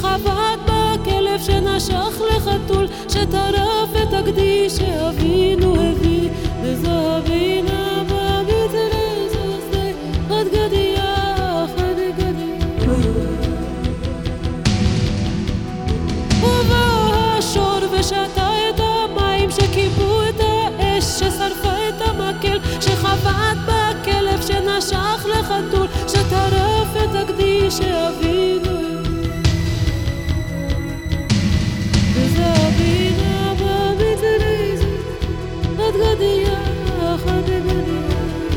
שחבט בכלב שנשך לחתול שטרף את הגדי שאבינו הביא לזהבינה בגזרי זוזי חד גדיה חד גדיה ובא השור ושתה את המים שכיבו את האש ששרפה את המקל שחבט בכלב שנשך לחתול שטרף את הגדי שאבינו וזהבינה בגזרי זוזי חד גדיה חד גדיה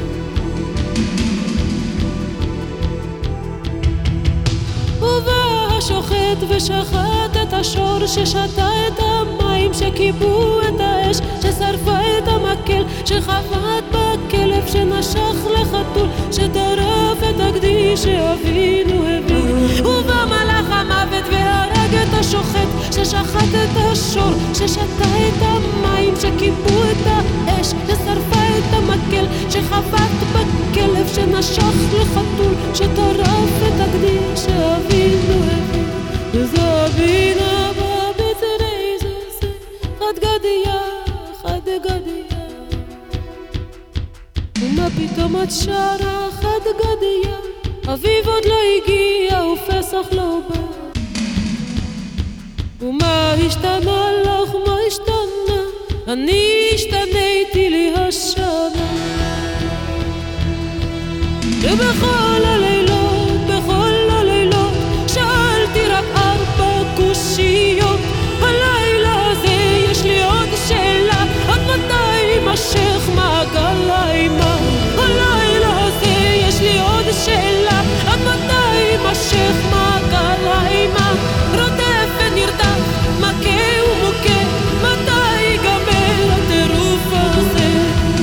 ובא השוחט ושחט את השור ששתה את המים שכיבו את האש ששרפה את המקל שחבט בכלב שנשך לחתול שטרף את הגדי שאבינו הביא ובא מלאך המוות והרג את השוחט ששחט את השור ששתה את המים שכיבו את האש ששרפה את המקל שחבט בכלב שנשך לחתול שטרף את הגדי שאבינו הביא וזהבינה בגזרי זוזי חד גדיה חד גדיה ומה פתאום את שרה חד גדיה אביב עוד לא הגיע ופסח לא בא ומה השתנה לך מה השתנה אני השתניתי לי השנה ובכל הלילות שאלתי רק 4 קושיות הלילה הזה יש לי עוד שאלה עד מתי יימשך מעגל האימה הלילה הזה יש לי עוד שאלה עד מתי יימשך מעגל האימה רודף ונרדף מכה ומוכה מתי ייגמר הטירוף הזה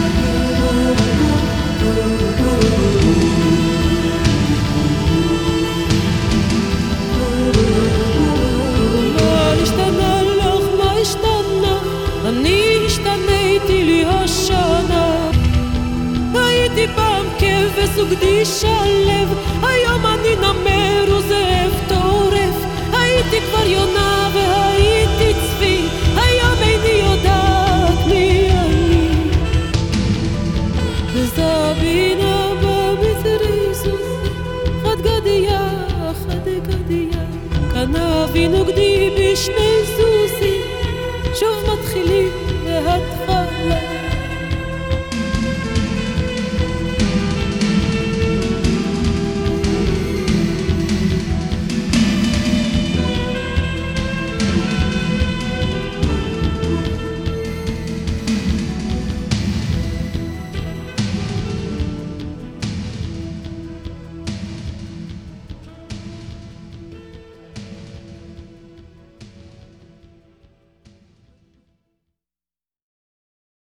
אני השתניתי לי השנה הייתי פעם כבש וגדי שלב